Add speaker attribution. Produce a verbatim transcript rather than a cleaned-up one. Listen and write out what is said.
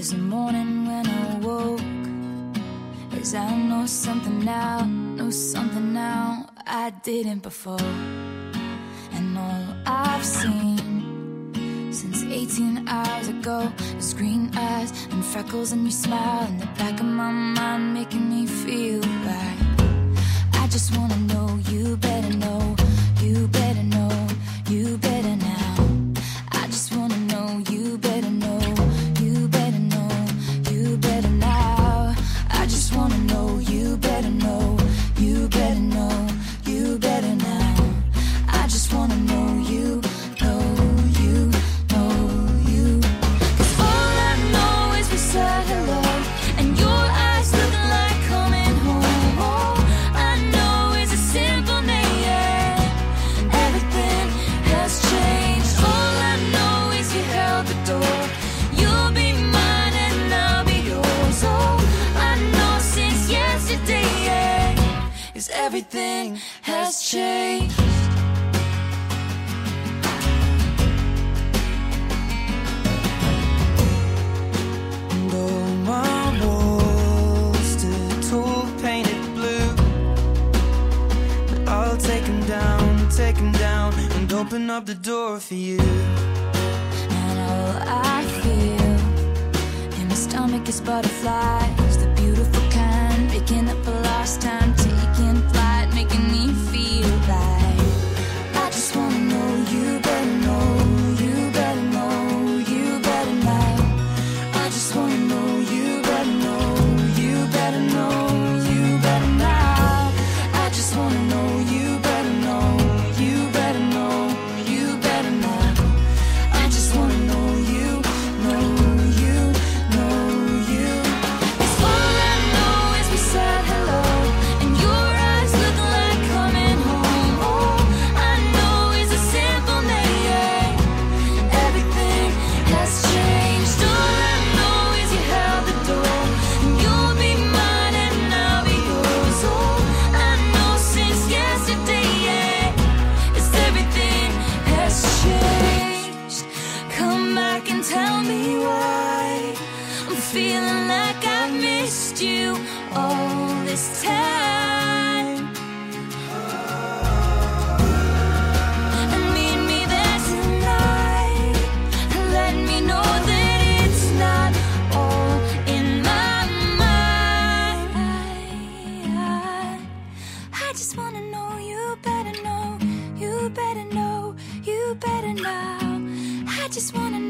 Speaker 1: was the morning when I woke. As I know something now, know something now I didn't before. And all I've seen since eighteen hours ago is green eyes and freckles and your smile in the back of my mind, making me feel right. I just wanna know, you better know, you better know, you better now. I just wanna know, you better know, you better know, you better now. I just wanna know, you better know, you better know, you better now. I just wanna know, you know, you know, you. 'Cause all I know is we said hello, and your eyes looking like coming home. All I know is a simple name. Everything has changed. All I know is you held the door. You'll be mine and I'll be yours. All I know since yesterday is everything has changed.
Speaker 2: And all my walls stood tall, painted blue, but I'll take 'em down, take 'em down, and open up the door for you.
Speaker 1: And all I feel in my stomach is butterflies, the beautiful kind, picking up a lost time, taking flight, making me feel right. I just wanna know, you better know, you better know, you better know. I just wanna know, you better know, you better know, you better now. I just wanna know, you better know, you better know, you better now. I just wanna know, you know, you know, you. 'Cause all I know is we said hello, and your eyes looking like coming home. All I know is a simple name. Everything has changed. All I know is you held the door, and you'll be mine and I'll be yours. All I know since yesterday is everything has changed. Come back and tell me why I'm feeling like I've missed you all this time. And meet me there tonight, and let me know that it's not all in my mind. I, I just wanna know, you better know, you better know, you better know. I just wanna know.